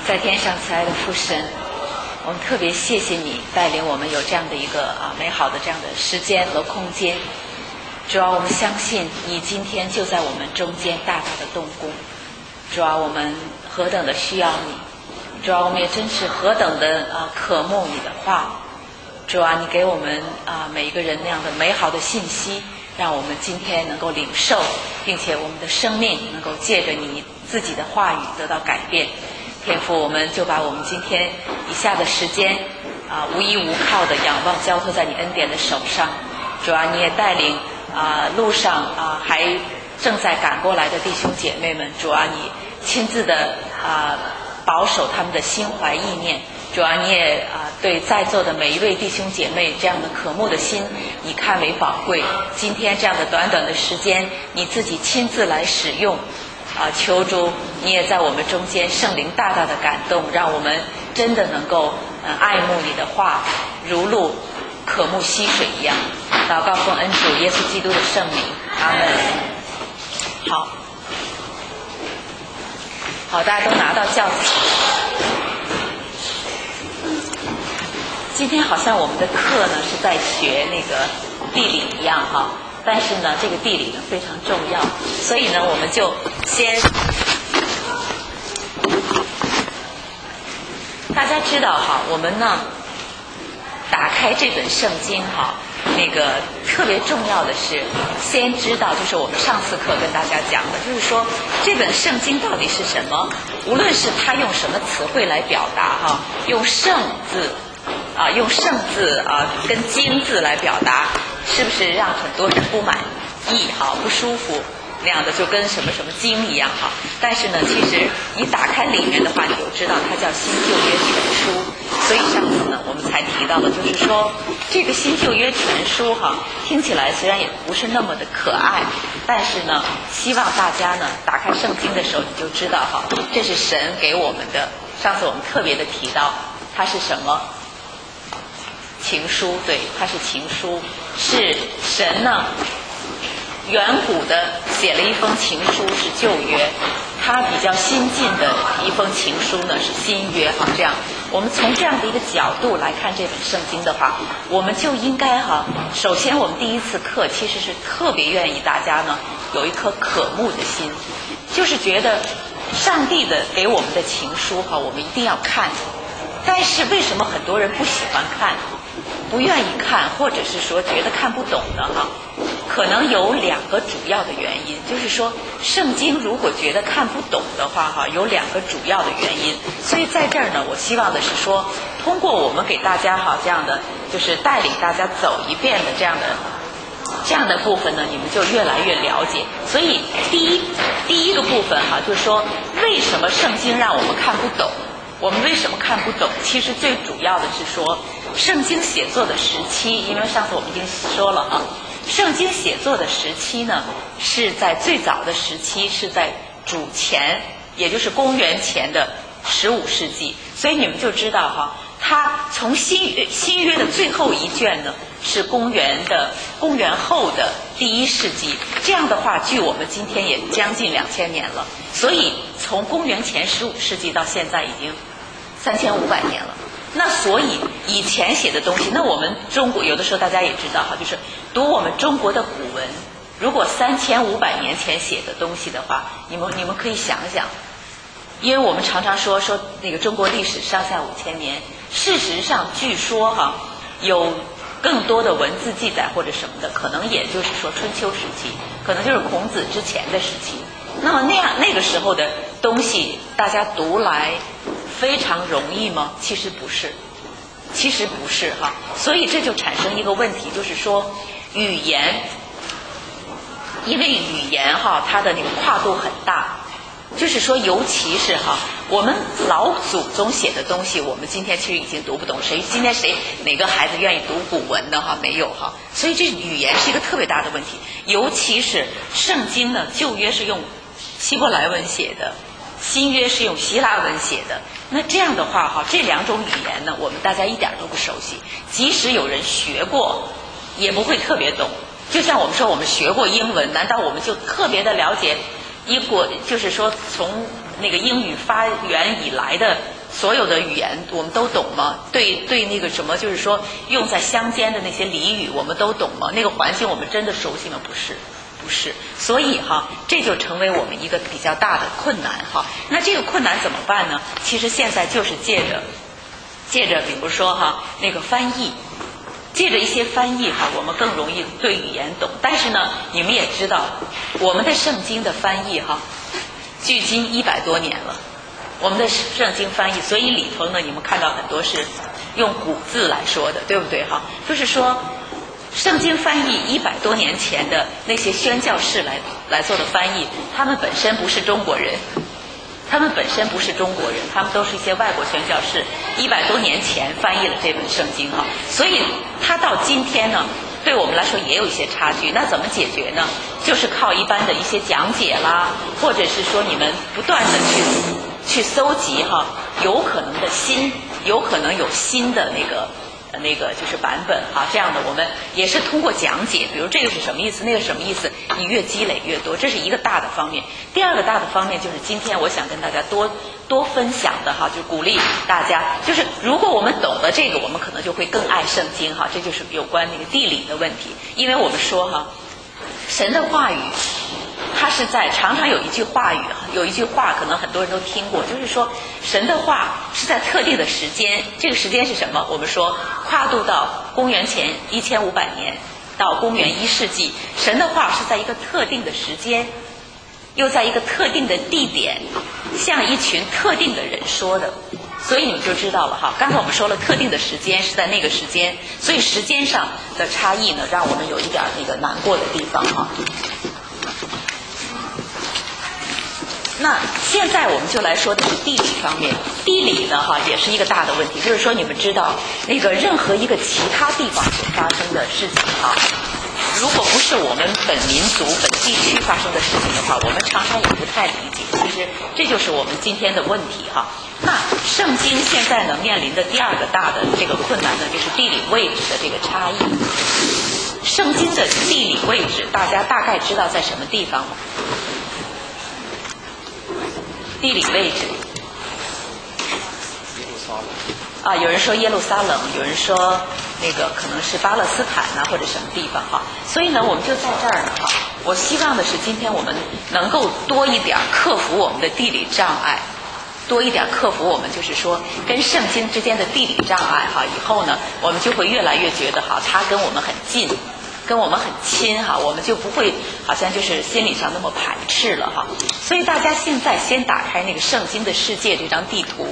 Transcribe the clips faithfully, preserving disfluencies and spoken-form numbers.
在天上慈爱的父神，我们特别谢谢你带领我们有这样的一个啊美好的这样的时间和空间。主啊，我们相信你今天就在我们中间大大的动工。主啊，我们何等的需要你！主啊，我们也真是何等的啊渴慕你的话。主啊，你给我们啊每一个人那样的美好的信息，让我们今天能够领受，并且我们的生命能够借着你自己的话语得到改变。天父，我们就把我们今天以下的时间啊无依无靠的仰望交托在你恩典的手上。主啊，你也带领啊路上啊还正在赶过来的弟兄姐妹们，主啊，你亲自的啊保守他们的心怀意念。主啊，你也啊对在座的每一位弟兄姐妹这样的渴慕的心，你看为宝贵。今天这样的短短的时间，你自己亲自来使用。啊，求主，你也在我们中间，圣灵大大的感动，让我们真的能够嗯爱慕你的话，如露渴慕溪水一样。祷告奉恩主耶稣基督的圣名，阿门。好，好，大家都拿到教材。今天好像我们的课呢是在学那个地理一样哈。但是呢，这个地理呢非常重要，所以呢，我们就先，大家知道哈，我们呢打开这本圣经哈，那个特别重要的是先知道，就是我们上次课跟大家讲的，就是说这本圣经到底是什么？无论是它用什么词汇来表达哈，用圣字啊，用圣字啊跟经字来表达。是不是让很多人不满意哈，不舒服那样的，就跟什么什么经一样哈？但是呢，其实你打开里面的话，你就知道它叫新旧约全书。所以上次呢，我们才提到了，就是说这个新旧约全书哈，听起来虽然也不是那么的可爱，但是呢，希望大家呢打开圣经的时候，你就知道哈，这是神给我们的。上次我们特别的提到，它是什么？情书，对，它是情书，是神呢远古的写了一封情书是旧约，它比较新进的一封情书呢是新约哈。这样，我们从这样的一个角度来看这本圣经的话，我们就应该哈，首先我们第一次课其实是特别愿意大家呢有一颗渴慕的心，就是觉得上帝的给我们的情书哈，我们一定要看。但是为什么很多人不喜欢看？不愿意看，或者是说觉得看不懂的哈，可能有两个主要的原因。就是说，圣经如果觉得看不懂的话哈，有两个主要的原因。所以在这儿呢，我希望的是说，通过我们给大家哈这样的，就是带领大家走一遍的这样的这样的部分呢，你们就越来越了解。所以第一第一个部分哈，就是说为什么圣经让我们看不懂？我们为什么看不懂？其实最主要的是说，圣经写作的时期，因为上次我们已经说了啊，圣经写作的时期呢，是在最早的时期是在主前，也就是公元前的十五世纪，所以你们就知道哈，它从新约新约的最后一卷呢，是公元的公元后的第一世纪。这样的话，距我们今天也将近两千年了，所以从公元前十五世纪到现在已经三千五百年了。那所以以前写的东西，那我们中国有的时候大家也知道哈，就是读我们中国的古文，如果三千五百年前写的东西的话，你们你们可以想想，因为我们常常说说那个中国历史上下五千年，事实上据说哈有更多的文字记载或者什么的，可能也就是说春秋时期，可能就是孔子之前的时期。那么那样那个时候的东西，大家读来非常容易吗？其实不是，其实不是哈。所以这就产生一个问题，就是说语言，因为语言哈它的那个跨度很大，就是说尤其是哈我们老祖宗写的东西，我们今天其实已经读不懂。谁今天谁哪个孩子愿意读古文的哈？没有哈。所以这语言是一个特别大的问题，尤其是圣经呢，旧约是用希伯来文写的，新约是用希腊文写的。那这样的话哈，这两种语言呢，我们大家一点都不熟悉，即使有人学过，也不会特别懂。就像我们说我们学过英文，难道我们就特别的了解英国，就是说从那个英语发源以来的所有的语言我们都懂吗？对对，那个什么，就是说用在乡间的那些俚语我们都懂吗？那个环境我们真的熟悉吗？不是。不是，所以哈，这就成为我们一个比较大的困难哈。那这个困难怎么办呢？其实现在就是借着，借着比如说哈那个翻译，借着一些翻译哈，我们更容易对语言懂。但是呢，你们也知道，我们的圣经的翻译哈，距今一百多年了，我们的圣经翻译，所以里头呢，你们看到很多是用古字来说的，对不对哈？就是说。圣经翻译一百多年前的那些宣教士来来做的翻译，他们本身不是中国人，他们本身不是中国人，他们都是一些外国宣教士，一百多年前翻译了这本圣经哈，所以他到今天呢，对我们来说也有一些差距。那怎么解决呢？就是靠一般的一些讲解啦，或者是说你们不断的去去搜集哈，有可能的新，有可能有新的那个。那个就是版本哈，这样的我们也是通过讲解，比如这个是什么意思，那个是什么意思，你越积累越多，这是一个大的方面。第二个大的方面就是今天我想跟大家多多分享的哈，就是鼓励大家，就是如果我们懂了这个，我们可能就会更爱圣经哈，这就是有关那个地理的问题。因为我们说哈，神的话语它是在常常有一句话语，有一句话可能很多人都听过，就是说神的话是在特定的时间，这个时间是什么？我们说跨度到公元前一千五百年到公元一世纪，神的话是在一个特定的时间，又在一个特定的地点，向一群特定的人说的。所以你们就知道了哈，刚才我们说了特定的时间是在那个时间，所以时间上的差异呢，让我们有一点那个难过的地方哈。那现在我们就来说这个地理方面，地理呢哈也是一个大的问题，就是说你们知道那个任何一个其他地方所发生的事情哈，如果不是我们本民族本地区发生的事情的话，我们常常也不太理解。其实这就是我们今天的问题哈。那圣经现在呢面临的第二个大的这个困难呢，就是地理位置的这个差异。圣经的地理位置，大家大概知道在什么地方吗？地理位置啊，有人说耶路撒冷，有人说那个可能是巴勒斯坦啊，或者什么地方哈。所以呢，我们就在这儿呢哈。我希望的是，今天我们能够多一点克服我们的地理障碍，多一点克服我们就是说跟圣经之间的地理障碍哈。以后呢，我们就会越来越觉得哈，它跟我们很近。跟我们很亲哈，我们就不会好像就是心理上那么排斥了哈。所以大家现在先打开那个圣经的世界这张地图，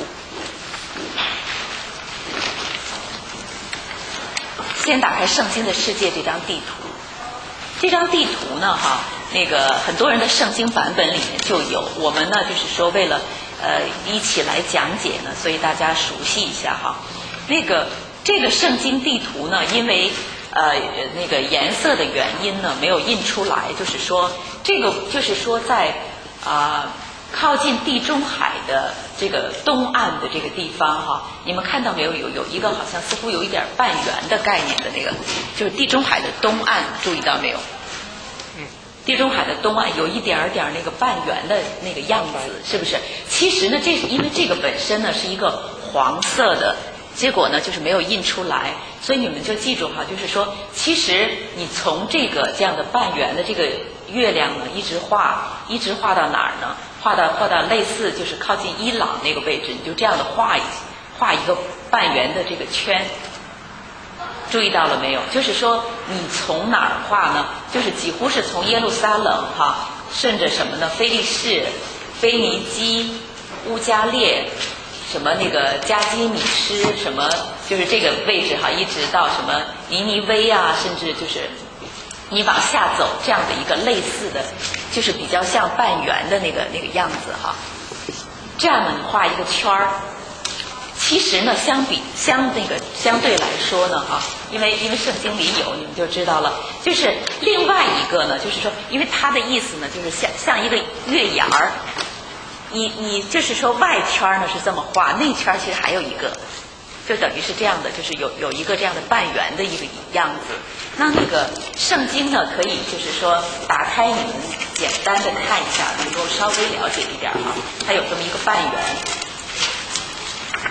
先打开圣经的世界这张地图。这张地图呢哈，那个很多人的圣经版本里面就有，我们呢就是说为了呃一起来讲解呢，所以大家熟悉一下哈。那个这个圣经地图呢，因为呃，那个颜色的原因呢，没有印出来。就是说，这个就是说在，在、呃、啊靠近地中海的这个东岸的这个地方哈，你们看到没有？有有一个好像似乎有一点半圆的概念的那个，就是地中海的东岸，注意到没有？嗯，地中海的东岸有一点点那个半圆的那个样子，是不是？其实呢，这是因为这个本身呢是一个黄色的。结果呢，就是没有印出来，所以你们就记住哈，就是说，其实你从这个这样的半圆的这个月亮呢，一直画，一直画到哪儿呢？画到画到类似就是靠近伊朗那个位置，你就这样的画一画一个半圆的这个圈，注意到了没有？就是说，你从哪儿画呢？就是几乎是从耶路撒冷哈，顺着什么呢？菲利士、腓尼基、乌加列。什么那个加基米施什么，就是这个位置哈，一直到什么尼尼微啊，甚至就是你往下走这样的一个类似的，就是比较像半圆的那个那个样子哈。这样呢，你画一个圈儿。其实呢，相比相那个相对来说呢哈，因为因为圣经里有，你们就知道了。就是另外一个呢，就是说，因为它的意思呢，就是像像一个月牙儿。你你就是说外圈呢是这么画，内圈其实还有一个，就等于是这样的，就是有有一个这样的半圆的一个样子。那那个圣经呢，可以就是说打开你们简单的看一下，能够稍微了解一点哈。它有这么一个半圆。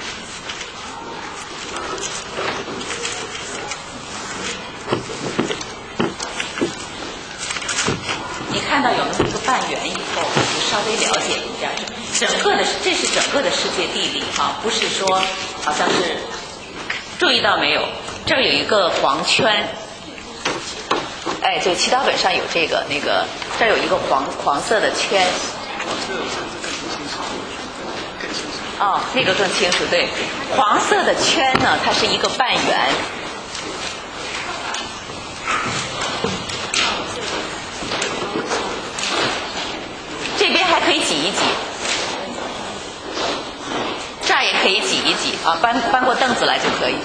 看到有了这个半圆以后，就稍微了解一下，整个的这是整个的世界地理哈，不是说好像是注意到没有？这儿有一个黄圈，哎，对，祈祷本上有这个那个，这儿有一个黄黄色的圈。哦，那个更清楚，对，黄色的圈呢，它是一个半圆。这边还可以挤一挤，这儿也可以挤一挤啊，搬搬过凳子来就可以。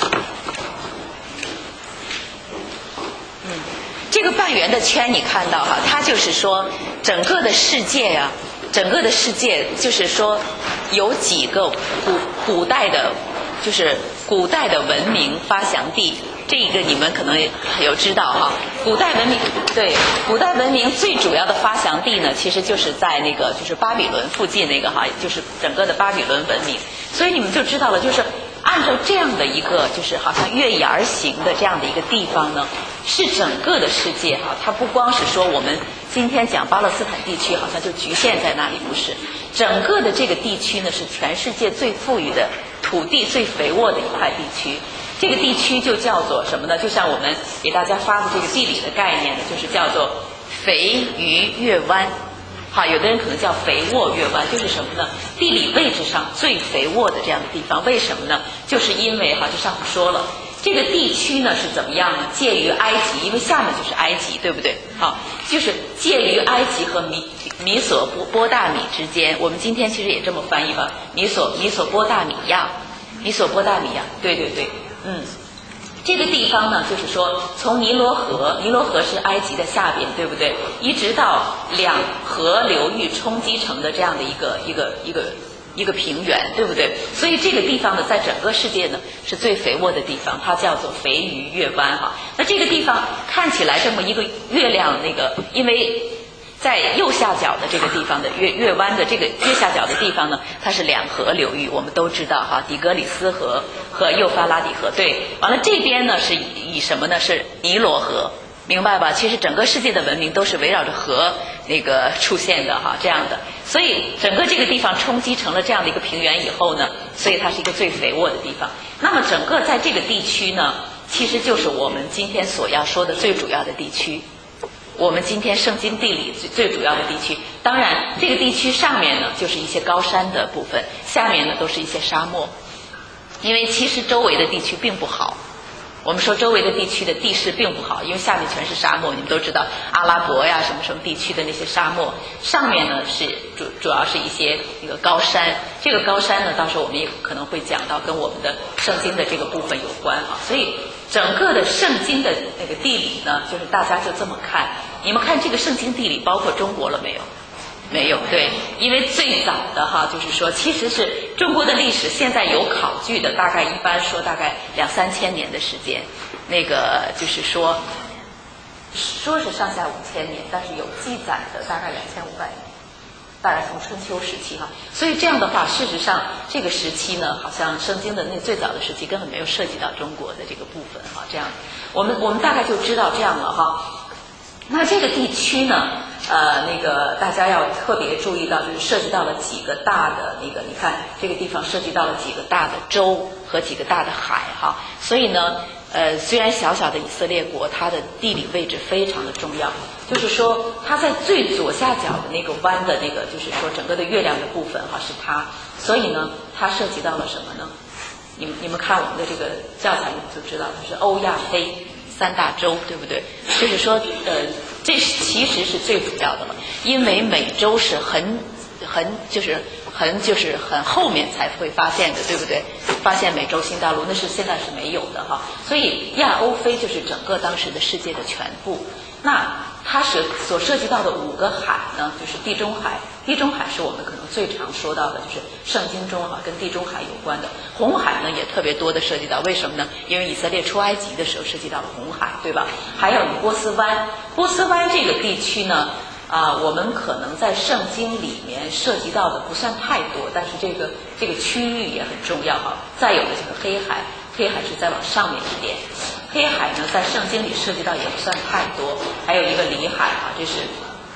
嗯，这个半圆的圈你看到哈，它就是说整个的世界呀、啊，整个的世界就是说有几个古古代的，就是古代的文明发祥地。这个你们可能有知道哈，古代文明对古代文明最主要的发祥地呢，其实就是在那个就是巴比伦附近那个哈，就是整个的巴比伦文明。所以你们就知道了，就是按照这样的一个就是好像月牙儿形的这样的一个地方呢，是整个的世界哈，它不光是说我们今天讲巴勒斯坦地区好像就局限在那里，不是，整个的这个地区呢是全世界最富裕的土地最肥沃的一块地区。这个地区就叫做什么呢？就像我们给大家发的这个地理的概念呢，就是叫做肥鱼月湾。好，有的人可能叫肥沃月湾，就是什么呢？地理位置上最肥沃的这样的地方。为什么呢？就是因为哈，就上次说了，这个地区呢是怎么样呢？介于埃及，因为下面就是埃及，对不对？好，就是介于埃及和米米索波波大米之间。我们今天其实也这么翻译吧，米索米索波大米亚，米索波大米亚，对对对。嗯，这个地方呢，就是说从尼罗河，尼罗河是埃及的下边，对不对？一直到两河流域冲击成的这样的一个一个一个一个平原，对不对？所以这个地方呢，在整个世界呢是最肥沃的地方，它叫做肥鱼月湾哈。那这个地方看起来这么一个月亮，那个因为在右下角的这个地方的月月湾的这个右下角的地方呢，它是两河流域，我们都知道哈，底格里斯河和幼发拉底河。对，完了这边呢是以什么呢？是尼罗河，明白吧？其实整个世界的文明都是围绕着河那个出现的哈，这样的。所以整个这个地方冲击成了这样的一个平原以后呢，所以它是一个最肥沃的地方。那么整个在这个地区呢，其实就是我们今天所要说的最主要的地区。我们今天圣经地理最最主要的地区，当然这个地区上面呢就是一些高山的部分，下面呢都是一些沙漠。因为其实周围的地区并不好，我们说周围的地区的地势并不好，因为下面全是沙漠，你们都知道阿拉伯呀什么什么地区的那些沙漠，上面呢是主主要是一些那个高山。这个高山呢，到时候我们也可能会讲到跟我们的圣经的这个部分有关啊，所以整个的圣经的那个地理呢，就是大家就这么看。你们看这个圣经地理包括中国了没有？没有，对，因为最早的哈，就是说其实是中国的历史，现在有考据的，大概一般说大概两三千年的时间，那个就是说说是上下五千年，但是有记载的大概两千五百年。大概从春秋时期哈，所以这样的话，事实上这个时期呢，好像圣经的那最早的时期根本没有涉及到中国的这个部分哈。这样，我们我们大概就知道这样了哈。那这个地区呢，呃，那个大家要特别注意到，就是涉及到了几个大的那个，你看这个地方涉及到了几个大的州和几个大的海哈。所以呢，呃，虽然小小的以色列国，它的地理位置非常的重要。就是说，它在最左下角的那个湾的那个，就是说整个的月亮的部分哈，是它。所以呢，它涉及到了什么呢？你们你们看我们的这个教材，你们就知道，就是欧亚非三大洲，对不对？就是说，呃，这其实是最主要的了，因为美洲是很很就是很就是很后面才会发现的，对不对？发现美洲新大陆那是现在是没有的哈。所以亚欧非就是整个当时的世界的全部。那它是所涉及到的五个海呢，就是地中海。地中海是我们可能最常说到的，就是圣经中哈跟地中海有关的。红海呢也特别多的涉及到，为什么呢？因为以色列出埃及的时候涉及到了红海，对吧？还有波斯湾，波斯湾这个地区呢，啊，我们可能在圣经里面涉及到的不算太多，但是这个这个区域也很重要哈。再有的这个黑海，黑海是再往上面一点。黑海呢，在圣经里涉及到也不算太多，还有一个里海啊，这是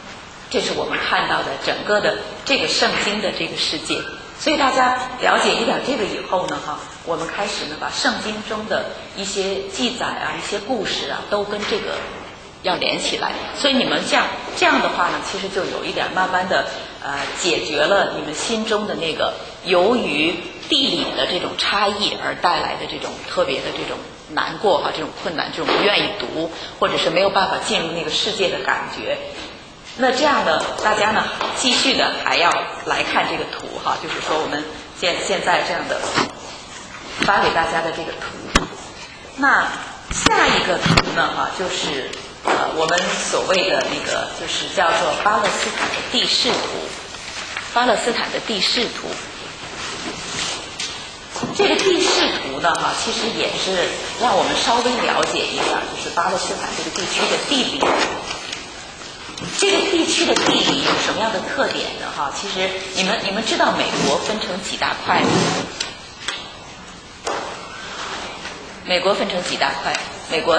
这是我们看到的整个的这个圣经的这个世界。所以大家了解一点这个以后呢，哈，我们开始呢把圣经中的一些记载啊、一些故事啊，都跟这个要连起来。所以你们这样这样的话呢，其实就有一点慢慢的呃解决了你们心中的那个由于地理的这种差异而带来的这种特别的这种难过哈、这种困难、这种不愿意读，或者是没有办法进入那个世界的感觉。那这样的大家呢，继续的还要来看这个图哈，就是说我们现现在这样的发给大家的这个图。那下一个图呢哈，就是呃我们所谓的那个就是叫做巴勒斯坦的地势图，巴勒斯坦的地势图。这个地势图呢哈，其实也是让我们稍微了解一下，就是巴勒斯坦这个地区的地理。这个地区的地理有什么样的特点呢？哈，其实你们你们知道美国分成几大块吗？美国分成几大块？美国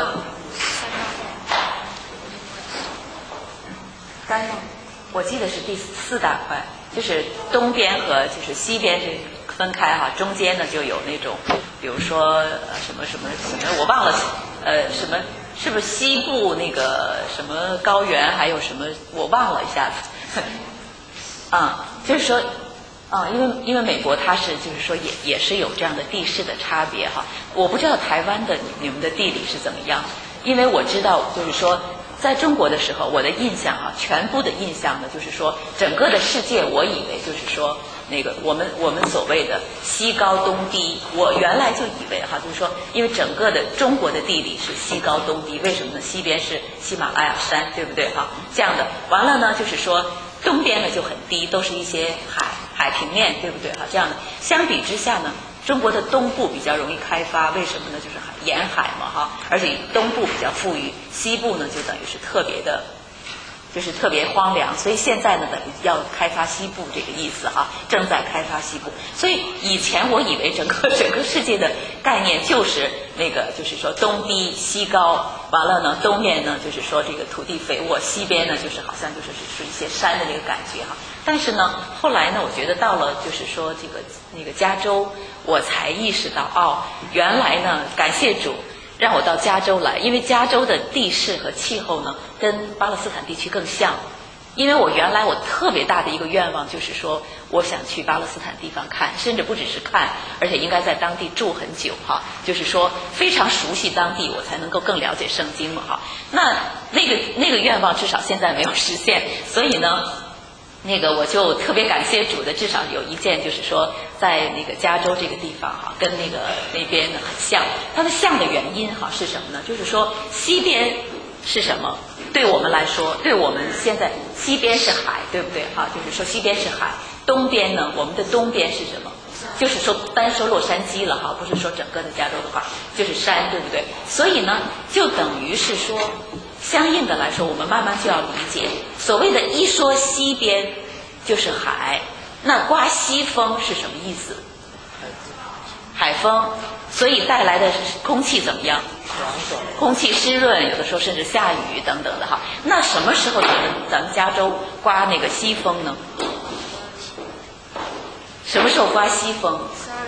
三吗？我记得是第四大块，就是东边和就是西边是分开哈，中间呢就有那种，比如说呃什么什么什么，我忘了，呃什么。是不是西部那个什么高原，还有什么我忘了一下子，啊、嗯，就是说，啊、嗯，因为因为美国它是就是说也也是有这样的地势的差别哈，我不知道台湾的你们的地理是怎么样，因为我知道就是说在中国的时候，我的印象哈，全部的印象呢就是说整个的世界，我以为就是说。那个我们我们所谓的西高东低，我原来就以为哈，就是说，因为整个的中国的地理是西高东低，为什么呢？西边是喜马拉雅山，对不对哈？这样的，完了呢，就是说东边呢就很低，都是一些海海平面，对不对哈？这样的，相比之下呢，中国的东部比较容易开发，为什么呢？就是沿海嘛哈，而且东部比较富裕，西部呢就等于是特别的。就是特别荒凉，所以现在呢，等于要开发西部这个意思哈，正在开发西部。所以以前我以为整个整个世界的概念就是那个，就是说东低西高，完了呢，东面呢就是说这个土地肥沃，西边呢就是好像就是是一些山的那个感觉哈。但是呢，后来呢，我觉得到了就是说这个那个加州，我才意识到哦，原来呢，感谢主。让我到加州来，因为加州的地势和气候呢，跟巴勒斯坦地区更像。因为我原来我特别大的一个愿望就是说，我想去巴勒斯坦地方看，甚至不只是看，而且应该在当地住很久哈。就是说非常熟悉当地，我才能够更了解圣经嘛哈。那那个那个愿望至少现在没有实现，所以呢。那个我就特别感谢主的，至少有一件就是说，在那个加州这个地方哈，跟那个那边呢很像。它的像的原因哈是什么呢？就是说西边是什么？对我们来说，对我们现在西边是海，对不对哈？就是说西边是海，东边呢，我们的东边是什么？就是说单说洛杉矶了哈，不是说整个的加州的话，就是山，对不对？所以呢，就等于是说。相应的来说，我们慢慢就要理解，所谓的一说西边就是海，那刮西风是什么意思？海风，所以带来的空气怎么样？空气湿润，有的时候甚至下雨等等的哈。那什么时候咱们咱们加州刮那个西风呢？什么时候刮西风？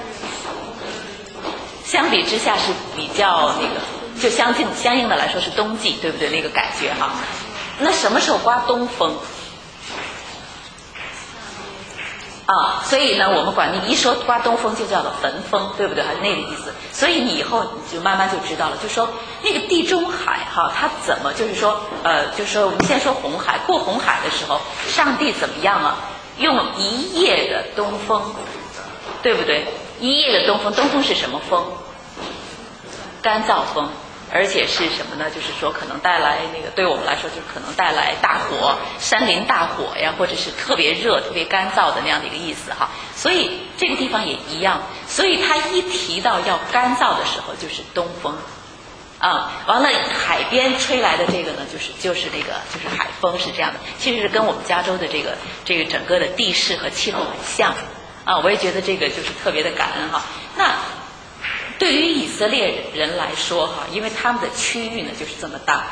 相比之下是比较那个。就相应相应的来说是冬季，对不对？那个感觉哈。那什么时候刮东风？啊，所以呢，我们管你一说刮东风就叫做焚风，对不对？还是那个意思。所以你以后你就慢慢就知道了，就说那个地中海哈，它怎么就是说呃，就是说我们先说红海，过红海的时候，上帝怎么样啊？用一夜的东风，对不对？一夜的东风，东风是什么风？干燥风。而且是什么呢？就是说可能带来那个对我们来说，就可能带来大火、山林大火呀，或者是特别热、特别干燥的那样的一个意思哈。所以这个地方也一样。所以他一提到要干燥的时候，就是东风，啊、嗯，完了海边吹来的这个呢，就是就是那个就是海风是这样的。其实是跟我们加州的这个这个整个的地势和气候很像啊。我也觉得这个就是特别的感恩哈。那。对于以色列人来说哈，因为他们的区域呢就是这么大，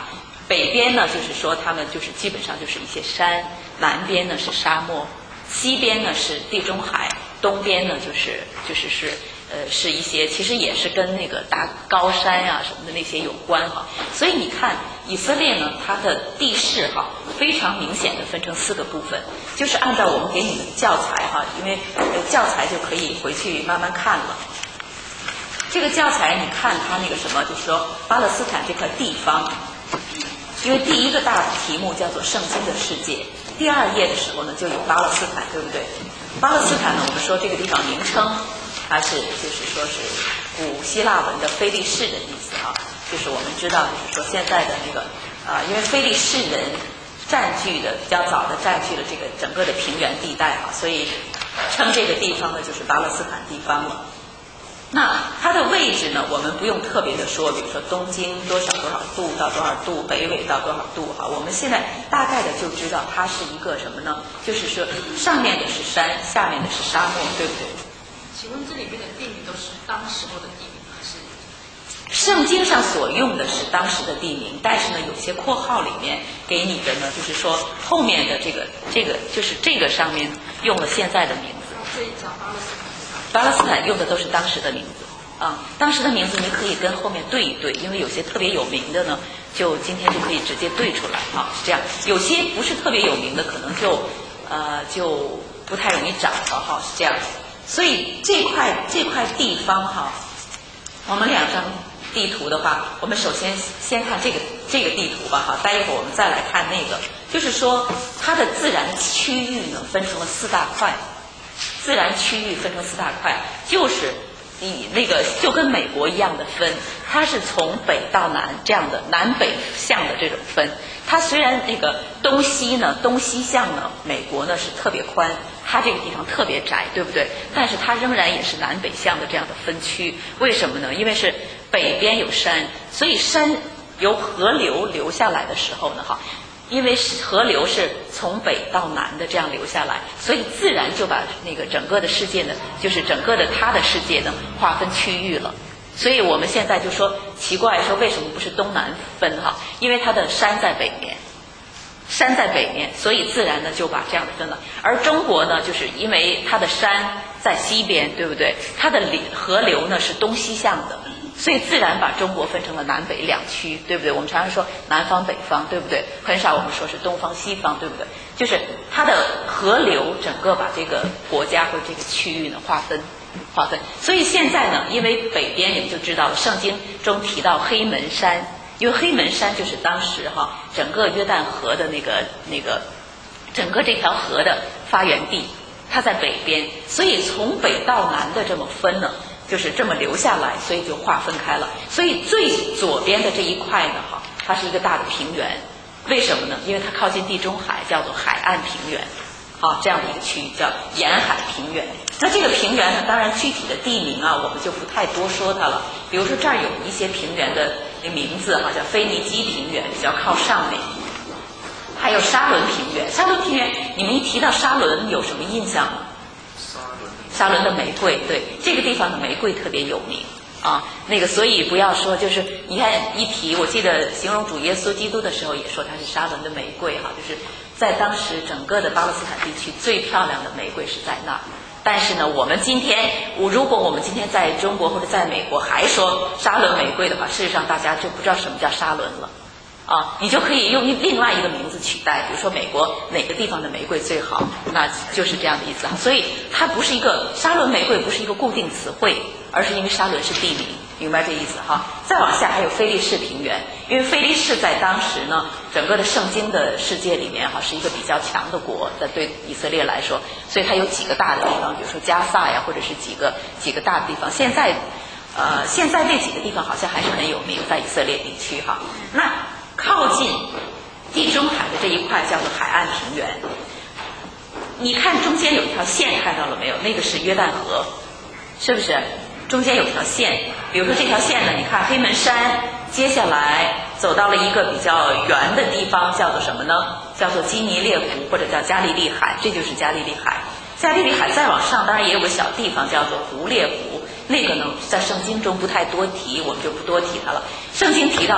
北边呢就是说他们就是基本上就是一些山，南边呢是沙漠，西边呢是地中海，东边呢就是就是是呃是一些其实也是跟那个大高山啊什么的那些有关哈。所以你看以色列呢，它的地势哈非常明显的分成四个部分，就是按照我们给你们的教材哈，因为有教材就可以回去慢慢看了。这个教材你看它那个什么，就是说巴勒斯坦这块地方，因为第一个大题目叫做圣经的世界，第二页的时候呢就有巴勒斯坦，对不对？巴勒斯坦呢，我们说这个地方名称它是就是说是古希腊文的菲利士的意思哈，就是我们知道就是说现在的那个啊、呃，因为菲利士人占据的比较早的占据了这个整个的平原地带哈，所以称这个地方呢就是巴勒斯坦地方了。那它的位置呢，我们不用特别的说，比如说东经多少多少度到多少度，北纬到多少度哈，我们现在大概的就知道它是一个什么呢？就是说上面的是山，下面的是沙漠，对不对？ 请问这里面的地名都是当时候的地名还是？ 圣经上所用的是当时的地名，但是呢，有些括号里面给你的呢，就是说后面的这个这个就是这个上面用了现在的名字。 这一张巴勒斯坦。 巴勒斯坦用的都是当时的名字啊，当时的名字你可以跟后面对一对，因为有些特别有名的呢，就今天就可以直接对出来啊，是这样。有些不是特别有名的，可能就呃就不太容易找了哈，是这样。所以这块这块地方哈，我们两张地图的话，我们首先先看这个这个地图吧哈，待一会儿我们再来看那个，就是说它的自然区域呢分成了四大块。自然区域分成四大块，就是以那个就跟美国一样的分，它是从北到南这样的南北向的这种分。它虽然那个东西呢，东西向呢，美国呢是特别宽，它这个地方特别窄，对不对？但是它仍然也是南北向的这样的分区。为什么呢？因为是北边有山，所以山由河流流下来的时候呢，哈。因为河流是从北到南的这样流下来，所以自然就把那个整个的世界呢，就是整个的它的世界呢划分区域了。所以我们现在就说奇怪，说为什么不是东南分哈？因为它的山在北面，山在北面，所以自然呢就把这样的分了。而中国呢，就是因为它的山在西边，对不对？它的河流呢是东西向的。所以自然把中国分成了南北两区，对不对？我们常常说南方北方，对不对？很少我们说是东方西方，对不对？就是它的河流整个把这个国家或者这个区域呢划分划分。所以现在呢，因为北边你们就知道了，圣经中提到黑门山，因为黑门山就是当时哈整个约旦河的那个那个整个这条河的发源地，它在北边，所以从北到南的这么分呢。就是这么留下来，所以就划分开了。所以最左边的这一块呢，哈，它是一个大的平原。为什么呢？因为它靠近地中海，叫做海岸平原，好，这样的一个区域叫沿海平原。那这个平原呢，当然具体的地名啊，我们就不太多说它了。比如说这儿有一些平原的名字哈，叫腓尼基平原，比较靠上面。还有沙伦平原，沙伦平原，你们一提到沙伦有什么印象吗？沙伦的玫瑰，对，这个地方的玫瑰特别有名啊。那个，所以不要说，就是你看一提，我记得形容主耶稣基督的时候也说他是沙伦的玫瑰哈，就是在当时整个的巴勒斯坦地区最漂亮的玫瑰是在那儿。但是呢，我们今天，我如果我们今天在中国或者在美国还说沙伦玫瑰的话，事实上大家就不知道什么叫沙伦了。啊，你就可以用另外一个名字取代，比如说美国哪个地方的玫瑰最好，那就是这样的意思啊。所以它不是一个沙伦玫瑰，不是一个固定词汇，而是因为沙伦是地名，明白这意思哈？再往下还有菲利士平原，因为菲利士在当时呢，整个的圣经的世界里面哈，是一个比较强的国的，对以色列来说，所以它有几个大的地方，比如说加萨呀，或者是几个几个大的地方。现在，呃，现在这几个地方好像还是很有名，在以色列地区哈。那靠近地中海的这一块叫做海岸平原，你看中间有一条线，看到了没有？那个是约旦河，是不是？中间有条线，比如说这条线呢，你看黑门山，接下来走到了一个比较圆的地方，叫做什么呢？叫做基尼列湖，或者叫加利利海，这就是加利利海。加利利海再往上，当然也有个小地方叫做胡列湖，那个呢在圣经中不太多提，我们就不多提它了。圣经提到的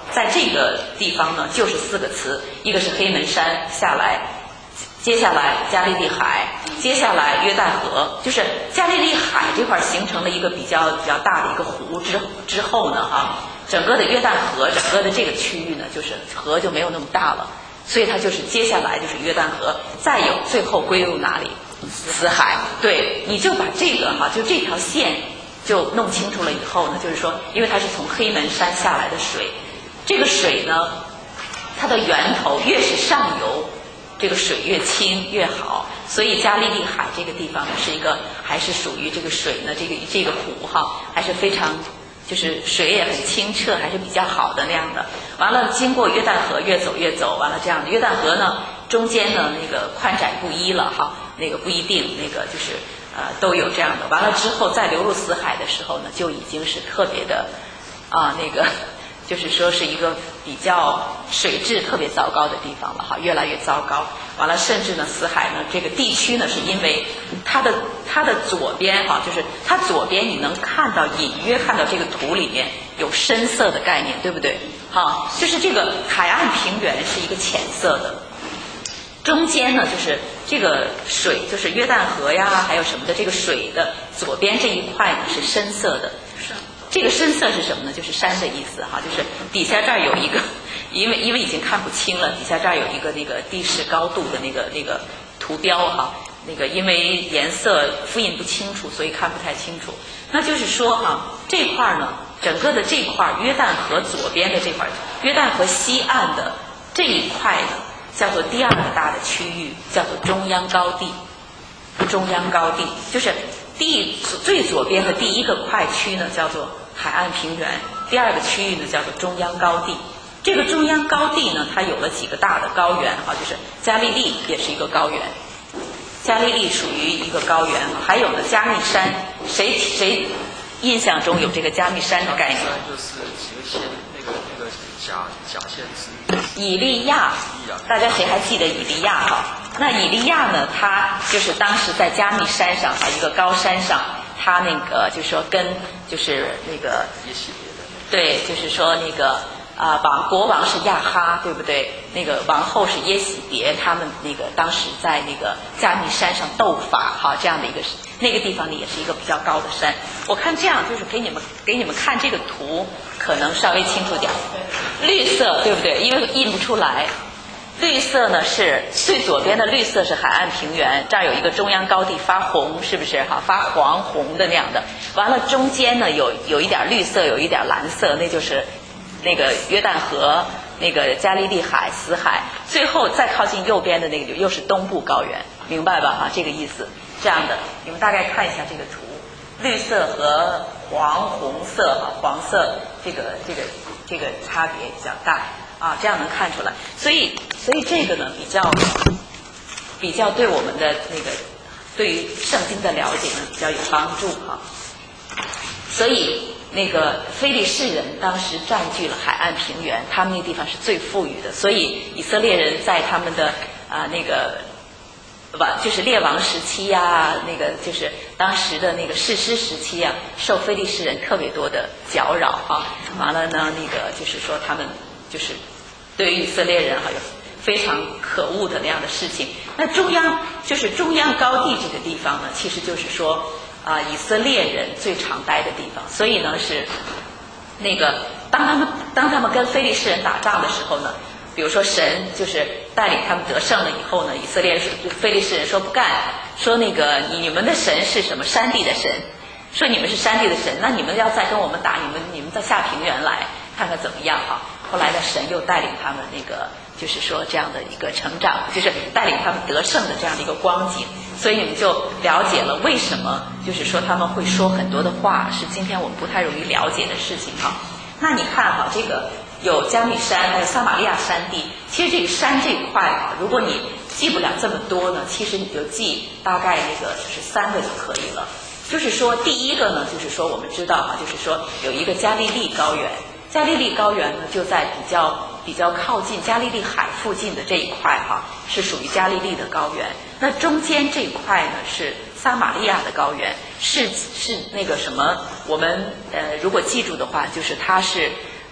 在这个地方呢，就是四个词，一个是黑门山下来，接下来加利利海，接下来约旦河，就是加利利海这块形成了一个比较比较大的一个湖之之后呢，哈，整个的约旦河，整个的这个区域呢，就是河就没有那么大了，所以它就是接下来就是约旦河，再有最后归入哪里？死海。对，你就把这个哈，就这条线就弄清楚了以后呢，就是说，因为它是从黑门山下来的水，这个水呢，它的源头越是上游，这个水越清越好，所以加利利海这个地方呢，是一个还是属于这个水呢，这个这个湖哈，还是非常就是水也很清澈，还是比较好的那样的。完了，经过约旦河越走越走，完了这样的约旦河呢，中间呢那个宽窄不一了哈，那个不一定，那个就是呃都有这样的。完了之后再流入死海的时候呢，就已经是特别的啊那个。就是说是一个比较水质特别糟糕的地方了哈，越来越糟糕。完了，甚至呢，死海呢这个地区呢，是因为它的它的左边哈，就是它左边你能看到隐约看到这个图里面有深色的概念，对不对？哈，就是这个海岸平原是一个浅色的，中间呢就是这个水，就是约旦河呀，还有什么的，这个水的左边这一块呢是深色的。这个深色是什么呢？就是山的意思哈，就是底下这儿有一个，因为因为已经看不清了，底下这儿有一个那个地势高度的那个那个图标哈，那个因为颜色复印不清楚，所以看不太清楚。那就是说哈，这块呢，整个的这块约旦河左边的这块，约旦河西岸的这一块呢，叫做第二个大的区域，叫做中央高地。中央高地就是地最左边的第一个块区呢，叫做海岸平原，第二个区域呢叫做中央高地。这个中央高地呢，它有了几个大的高原哈，就是加利利也是一个高原，加利利属于一个高原，还有呢加密山，谁谁印象中有这个加密山的概念？ 就是几个县，那个那个假假县是以利亚，大家谁还记得以利亚哈？那以利亚呢，他就是当时在加密山上哈，一个高山上。他那个就是说跟就是那个对，就是说那个啊，王国王是亚哈，对不对？那个王后是耶喜别，他们那个当时在那个加密山上斗法哈，这样的一个那个地方呢，也是一个比较高的山。我看这样就是给你们给你们看这个图，可能稍微清楚点。绿色对不对？因为印不出来。绿色呢是最左边的绿色是海岸平原，这儿有一个中央高地发红，是不是哈？发黄红的那样的。完了中间呢有有一点绿色，有一点蓝色，那就是那个约旦河，那个加利利海、死海。最后再靠近右边的那个又是东部高原，明白吧？哈，这个意思。这样的，你们大概看一下这个图，绿色和黄红色哈，黄色这个这个这个差别比较大。啊，这样能看出来，所以所以这个呢比较比较对我们的那个对于圣经的了解呢比较有帮助哈。所以那个非利士人当时占据了海岸平原，他们那个地方是最富裕的，所以以色列人在他们的啊那个王就是列王时期呀、啊，那个就是当时的那个士师时期啊，受非利士人特别多的搅扰啊。完了呢，那个就是说他们就是对于以色列人哈有非常可恶的那样的事情。那中央就是中央高地这个地方呢，其实就是说啊、呃、以色列人最常待的地方，所以呢是那个当他们当他们跟非利士人打仗的时候呢，比如说神就是带领他们得胜了以后呢，以色列非利士人说不干，说那个你们的神是什么？山地的神，说你们是山地的神，那你们要再跟我们打，你们你们再下平原来看看怎么样哈。后来呢，神又带领他们那个，就是说这样的一个成长，就是带领他们得胜的这样的一个光景。所以你们就了解了为什么，就是说他们会说很多的话，是今天我们不太容易了解的事情哈。那你看哈，这个有加密山，还有撒玛利亚山地。其实这个山这一块，如果你记不了这么多呢，其实你就记大概那个就是三个就可以了。就是说第一个呢，就是说我们知道哈，就是说有一个加利利高原。加利利高原呢，就在比较比较靠近加利利海附近的这一块哈，是属于加利利的高原。那中间这一块呢是撒玛利亚的高原，是是那个什么，我们呃如果记住的话，就是它是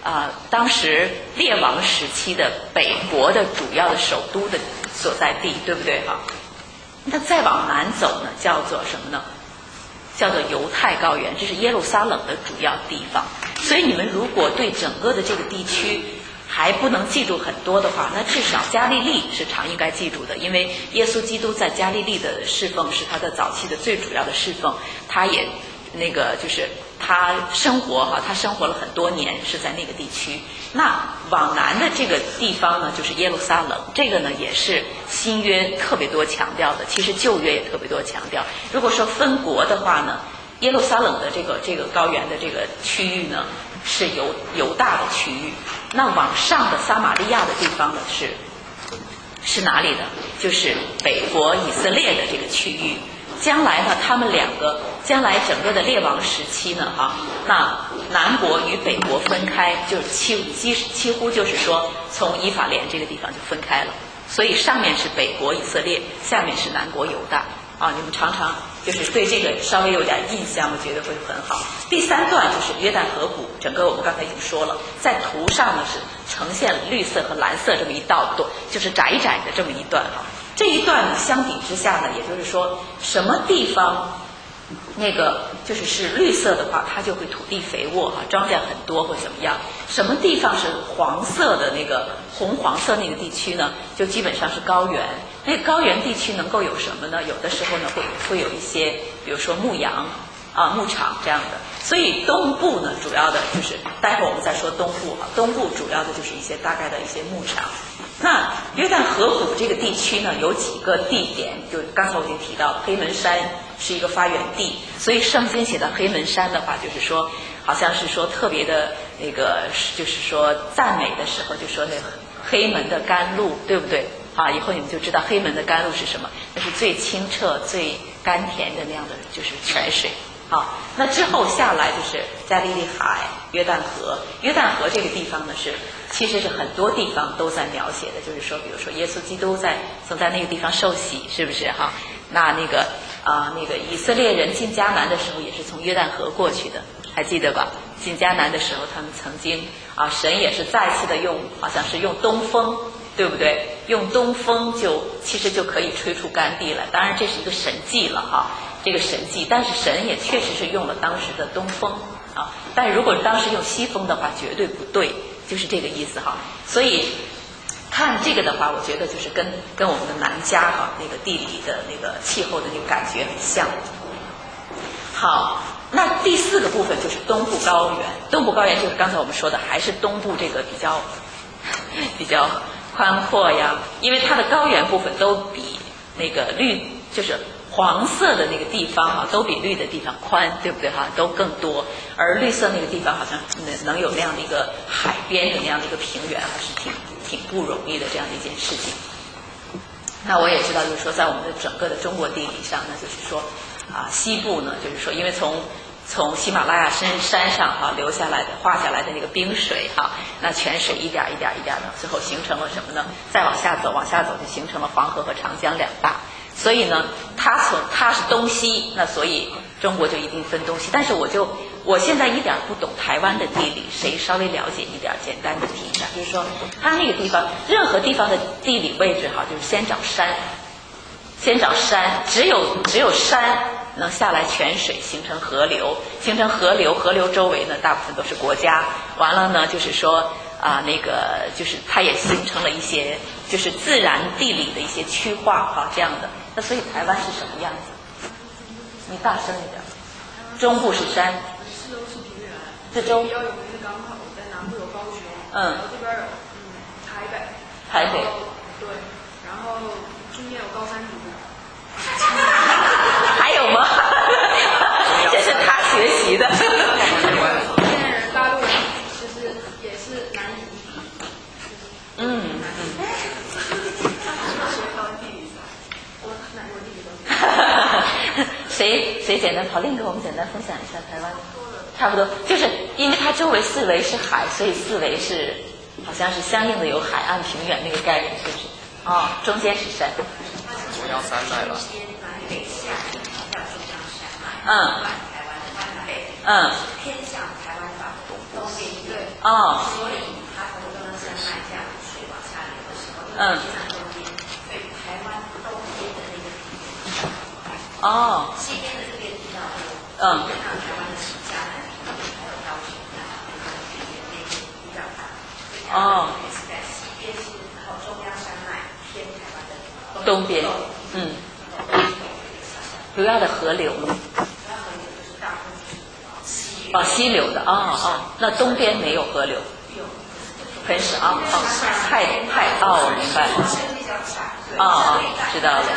啊、呃、当时列王时期的北国的主要的首都的所在地，对不对哈？那再往南走呢，叫做什么呢？叫做犹太高原，这是耶路撒冷的主要地方。所以你们如果对整个的这个地区还不能记住很多的话，那至少加利利是常应该记住的，因为耶稣基督在加利利的侍奉是他的早期的最主要的侍奉，他也那个就是他生活哈，他生活了很多年是在那个地区。那往南的这个地方呢，就是耶路撒冷，这个呢也是新约特别多强调的，其实旧约也特别多强调。如果说分国的话呢，耶路撒冷的这个这个高原的这个区域呢是犹犹大的区域，那往上的撒玛利亚的地方呢是是哪里呢？就是北国以色列的这个区域。将来呢，他们两个将来整个的列王时期呢，哈，那南国与北国分开，就是几几几乎就是说从以法莲这个地方就分开了，所以上面是北国以色列，下面是南国犹大啊。你们常常就是对这个稍微有点印象，我觉得会很好。第三段就是约旦河谷，整个我们刚才已经说了，在图上呢是呈现绿色和蓝色这么一道段，就是窄窄的这么一段哈。这一段呢，相比之下呢，也就是说，什么地方那个就是是绿色的话，它就会土地肥沃哈，庄稼很多或怎么样。什么地方是黄色的那个红黄色那个地区呢，就基本上是高原。那个高原地区能够有什么呢？有的时候呢会会有一些，比如说牧羊啊、牧场这样的。所以东部呢，主要的就是待会儿我们再说东部哈，东部主要的就是一些大概的一些牧场。那约旦河谷这个地区呢，有几个地点，就刚才我已经提到，黑门山是一个发源地，所以圣经写到黑门山的话，就是说，好像是说特别的那个，就是说赞美的时候，就说那个黑门的甘露，对不对？啊，以后你们就知道黑门的甘露是什么，那是最清澈、最甘甜的那样的，就是泉水。好，那之后下来就是加利利海、约旦河。约旦河这个地方呢，是其实是很多地方都在描写的，就是说，比如说耶稣基督在曾在那个地方受洗，是不是哈？那那个啊、呃，那个以色列人进迦南的时候，也是从约旦河过去的，还记得吧？进迦南的时候，他们曾经啊，神也是再次的用，好像是用东风，对不对？用东风就其实就可以吹出干地来。当然这是一个神迹了哈。这个神迹，但是神也确实是用了当时的东风啊，但如果当时用西风的话，绝对不对，就是这个意思哈。所以看这个的话，我觉得就是跟跟我们的南加哈那个地理的那个气候的那个感觉很像。好，那第四个部分就是东部高原，东部高原就是刚才我们说的，还是东部这个比较比较宽阔呀，因为它的高原部分都比那个绿就是黄色的那个地方哈，都比绿的地方宽，对不对哈？都更多，而绿色那个地方好像能能有那样的一个海边的那样的一个平原，还是挺挺不容易的这样的一件事情。那我也知道，就是说在我们的整个的中国地理上呢，就是说啊，西部呢，就是说因为从从喜马拉雅山山上哈流下来的化下来的那个冰水哈，那泉水一点一点一点的，最后形成了什么呢？再往下走，往下走就形成了黄河和长江两大。所以呢，它从它是东西，那所以中国就一定分东西。但是我就我现在一点不懂台湾的地理，谁稍微了解一点，简单的提一下，就是说它那个地方，任何地方的地理位置哈，就是先找山，先找山，只有只有山能下来泉水形成河流，形成河流，河流周围呢大部分都是国家。完了呢，就是说啊、呃，那个就是它也形成了一些就是自然地理的一些区划哈、啊、这样的。那所以台湾是什么样子？你大声一点。中部是山。 四周是平原。 四周。 比较有名的刚好在南部有高雄， 嗯。 然后这边有嗯台北。 台北。 对，然后中间有高山族。 还有吗？这是他学习的。 现在人大陆人其实也是南移。 嗯嗯。谁谁简单？跑令给我们简单分享一下台湾。差不多，就是因为它周围四围是海，所以四围是好像是相应的有海岸平原那个概念，是不是？哦，中间是山。 中央山脉了。 嗯。嗯。 偏向台湾的东边，对， 哦， 所以它从中央山脉这样水往下流的时候， 嗯， 就上东边，对台湾东边的那个地方， 哦， 西边的这边比较多， 嗯， 像台湾的嘉南地区还有高雄啊，那个那些比较大， 哦， 是在西边是，然后中央山脉偏台湾的东边，嗯，主要的河流呢？哦，溪流的，哦哦，那东边没有河流，很少，哦哦，太太，哦，我明白了，哦哦，知道了，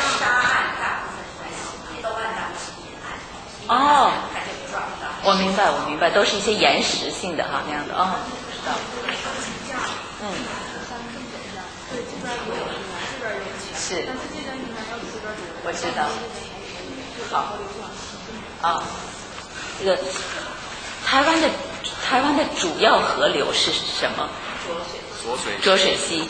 哦，我明白，我明白，都是一些岩石性的哈那样的，哦，知道，嗯，是，我知道，好，啊，这个。台湾的台湾的主要河流是什么？ 浊水。 浊水溪。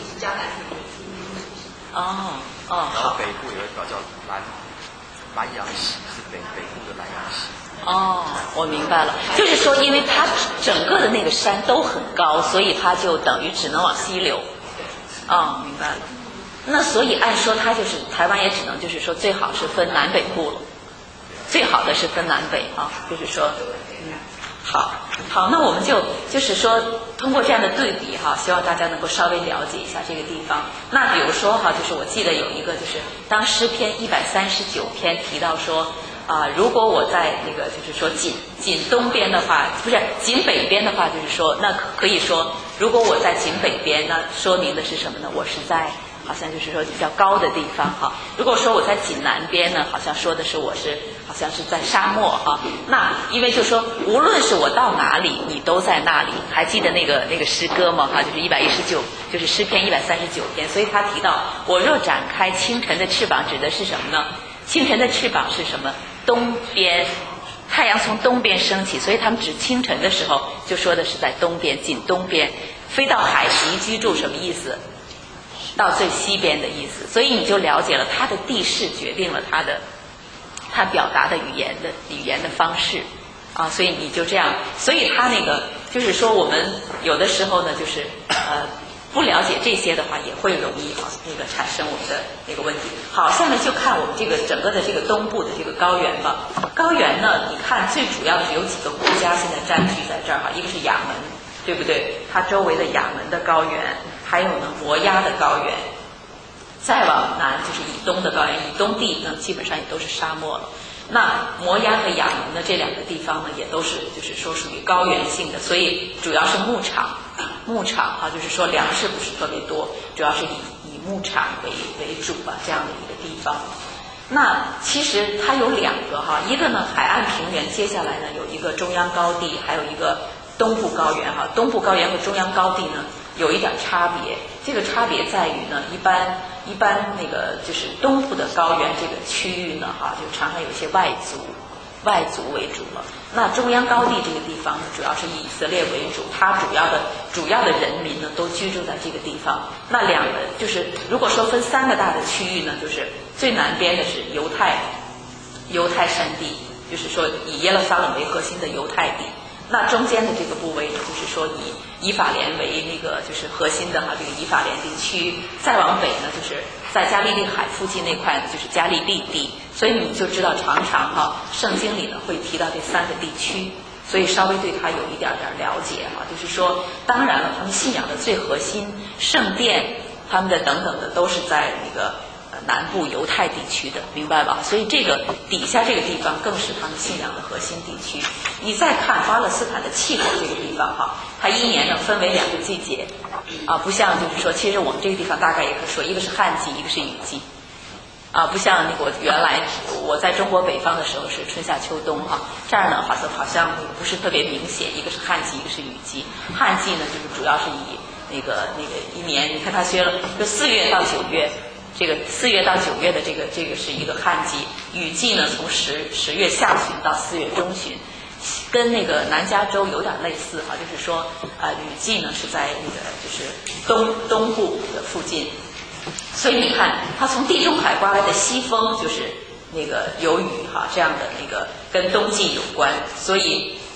哦哦，好。 北部有一条叫南南洋溪，是北北部的南洋溪。 哦，我明白了，就是说，因为它整个的那个山都很高，所以它就等于只能往西流。哦，明白了。那所以按说它就是台湾也只能就是说最好是分南北部了，最好的是分南北啊，就是说。好，好，那我们就就是说，通过这样的对比哈，希望大家能够稍微了解一下这个地方。那比如说哈，就是我记得有一个，就是当诗篇一百三十九篇提到说啊、呃，如果我在那个就是说仅仅东边的话，不是仅北边的话，就是说那可可以说，如果我在仅北边，那说明的是什么呢？我是在好像就是说比较高的地方哈。如果说我在仅南边呢，好像说的是我是。好像是在沙漠哈，那因为就说无论是我到哪里，你都在那里。还记得那个那个诗歌吗？哈，就是一百一十九，就是诗篇一百三十九篇。所以他提到，我若展开清晨的翅膀，指的是什么呢？清晨的翅膀是什么？东边，太阳从东边升起，所以他们指清晨的时候，就说的是在东边，仅东边，飞到海极居住，什么意思？到最西边的意思。所以你就了解了它的地势决定了它的。他表达的语言的语言的方式啊，所以你就这样，所以他那个就是说，我们有的时候呢，就是呃不了解这些的话，也会容易啊那个产生我们的那个问题。好，下面就看我们这个整个的这个东部的这个高原吧。高原呢，你看最主要的是有几个国家现在占据在这儿哈，一个是亚门，对不对？它周围的亚门的高原，还有呢摩崖的高原。再往南就是以东的高原，以东地呢基本上也都是沙漠了。那摩崖和亚门的这两个地方呢，也都是就是说属于高原性的，所以主要是牧场，牧场哈、啊，就是说粮食不是特别多，主要是以以牧场为为主吧，这样的一个地方。那其实它有两个哈，一个呢海岸平原，接下来呢有一个中央高地，还有一个东部高原哈。东部高原和中央高地呢有一点差别，这个差别在于呢，一般一般那个就是东部的高原这个区域呢哈，就常常有一些外族，外族为主了。那中央高地这个地方呢，主要是以以色列为主，它主要的主要的人民呢都居住在这个地方。那两个就是如果说分三个大的区域呢，就是最南边的是犹太犹太山地，就是说以耶路撒冷为核心的犹太地。那中间的这个部位呢，就是说以以法莲为那个就是核心的哈，这个以法莲地区。再往北呢，就是在加利利海附近那块呢，就是加利利地。所以你就知道，常常哈，圣经里呢会提到这三个地区，所以稍微对它有一点点了解哈。就是说，当然了，他们信仰的最核心圣殿，他们的等等的都是在那个南部犹太地区的，明白吧？所以这个底下这个地方更是他们信仰的核心地区。你再看巴勒斯坦的气候这个地方哈，它一年呢分为两个季节，啊，不像就是说，其实我们这个地方大概也可以说，一个是旱季，一个是雨季，啊，不像那个我原来我在中国北方的时候是春夏秋冬哈，这儿呢好像好像不是特别明显，一个是旱季，一个是雨季。旱季呢就是主要是以那个那个一年，你看它学了，就四月到九月。这个四月到九月的这个这个是一个旱季，雨季呢从十十月下旬到四月中旬，跟那个南加州有点类似哈，就是说呃雨季呢是在那个就是东东部的附近，所以你看它从地中海刮来的西风就是那个有雨哈，这样的那个跟冬季有关，所以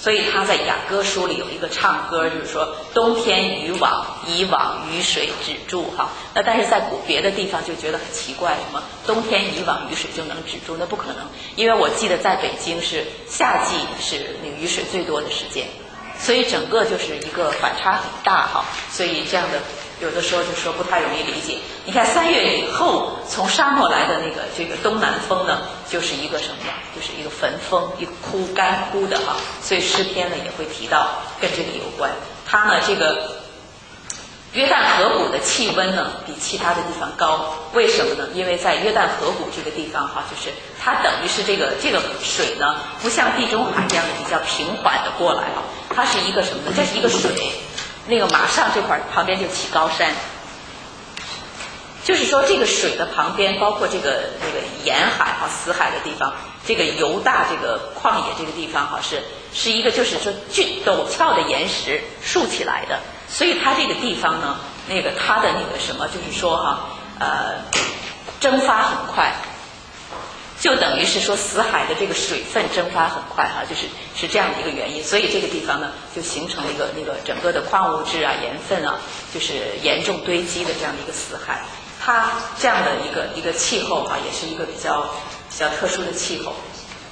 所以他在雅歌书里有一个唱歌，就是说冬天渔网以往雨水止住哈。那但是在古别的地方就觉得很奇怪，什么冬天渔网雨水就能止住？那不可能，因为我记得在北京是夏季是那个雨水最多的时间，所以整个就是一个反差很大哈。所以这样的有的时候就说不太容易理解。你看三月以后从沙漠来的那个这个东南风呢，就是一个什么呢？就是一个焚风，一个枯干枯的哈。所以诗篇呢也会提到跟这个有关。它呢这个约旦河谷的气温呢比其他的地方高，为什么呢？因为在约旦河谷这个地方哈，就是它等于是这个这个水呢，不像地中海这样的比较平缓的过来哈，它是一个什么呢？这是一个水，那个马上这块旁边就起高山，就是说这个水的旁边，包括这个那个沿海哈、死海的地方，这个犹大这个旷野这个地方哈，是是一个就是说巨陡峭的岩石竖起来的。所以它这个地方呢，那个它的那个什么，就是说哈，呃，蒸发很快，就等于是说死海的这个水分蒸发很快哈，就是是这样的一个原因。所以这个地方呢，就形成了一个那个整个的矿物质啊、盐分啊，就是严重堆积的这样的一个死海。它这样的一个一个气候哈，也是一个比较比较特殊的气候。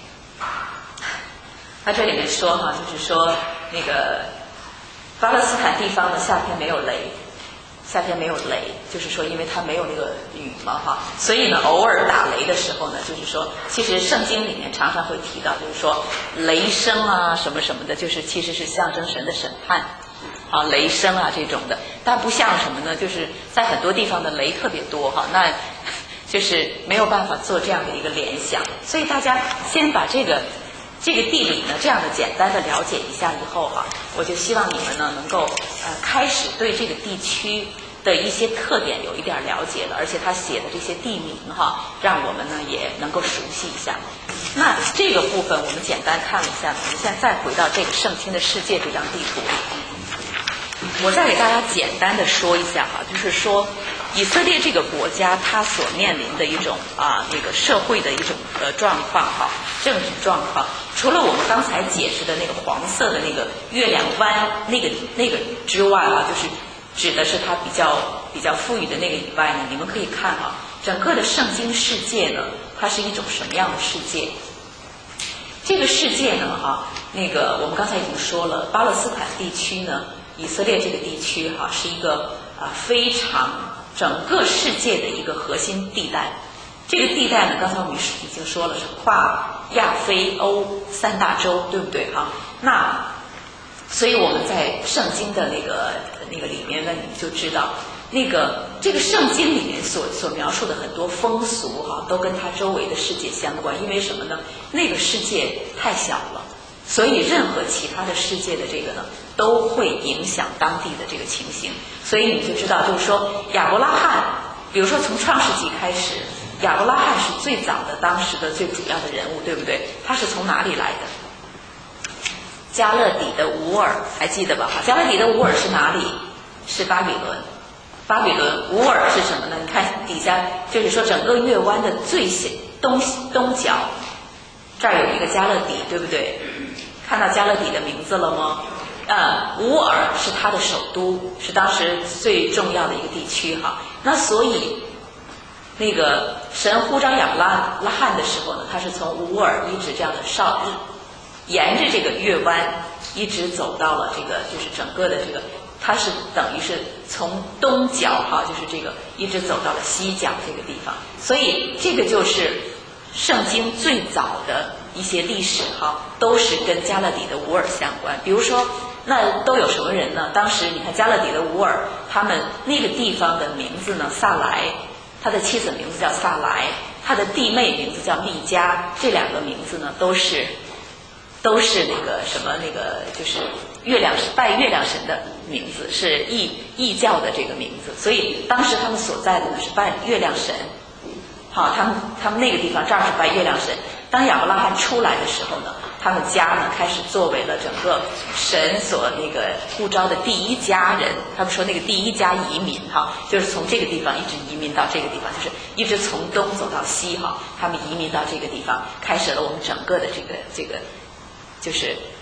它这里面说哈，就是说那个。巴勒斯坦地方的夏天没有雷，夏天没有雷，就是说因为它没有那个雨嘛哈，所以呢偶尔打雷的时候呢，就是说其实圣经里面常常会提到，就是说雷声啊什么什么的，就是其实是象征神的审判啊，雷声啊这种的，但不像什么呢，就是在很多地方的雷特别多哈，那就是没有办法做这样的一个联想，所以大家先把这个这个地理呢，这样的简单的了解一下以后哈、啊，我就希望你们呢能够呃开始对这个地区的一些特点有一点了解了，而且他写的这些地名哈、啊，让我们呢也能够熟悉一下。那这个部分我们简单看了一下，我们现在再回到这个圣经的世界这张地图里，我再给大家简单的说一下哈，就是说以色列这个国家它所面临的一种啊那个社会的一种呃状况哈，政治状况，除了我们刚才解释的那个黄色的那个月亮湾那个那个之外啊，就是指的是它比较比较富裕的那个以外呢，你们可以看哈，整个的圣经世界呢，它是一种什么样的世界？这个世界呢哈，那个我们刚才已经说了，巴勒斯坦地区呢，以色列这个地区哈，是一个啊非常整个世界的一个核心地带。这个地带呢，刚才我们已经说了，是跨亚非欧三大洲，对不对哈？那所以我们在圣经的那个那个里面呢，你就知道，那个这个圣经里面所所描述的很多风俗哈，都跟它周围的世界相关。因为什么呢？那个世界太小了，所以任何其他的世界的这个呢，都会影响当地的这个情形。所以你就知道，就是说亚伯拉罕，比如说从创世纪开始，亚伯拉罕是最早的当时的最主要的人物，对不对？他是从哪里来的？加勒底的乌尔，还记得吧？加勒底的乌尔是哪里？是巴比伦。巴比伦乌尔是什么呢？你看底下，就是说整个月湾的最东东角，这儿有一个加勒底，对不对？看到加勒底的名字了吗？呃，乌尔是它的首都，是当时最重要的一个地区哈。那所以，那个神呼召亚伯拉拉罕的时候呢，他是从乌尔一直这样的上，沿着这个月湾一直走到了这个，就是整个的这个，它是等于是从东角哈，就是这个一直走到了西角这个地方。所以这个就是圣经最早的一些历史哈，都是跟加勒底的乌尔相关。比如说，那都有什么人呢？当时你看加勒底的乌尔，他们那个地方的名字呢，萨莱，他的妻子名字叫萨莱，他的弟妹名字叫密加，这两个名字呢，都是都是那个什么那个就是月亮拜月亮神的名字，是异异教的这个名字。所以当时他们所在的呢是拜月亮神。好，他们他们那个地方这儿是拜月亮神。当亚伯拉罕出来的时候呢，他们家呢开始作为了整个神所那个呼召的第一家人。他们说那个第一家移民哈，就是从这个地方一直移民到这个地方，就是一直从东走到西哈。他们移民到这个地方，开始了我们整个的这个这个，就是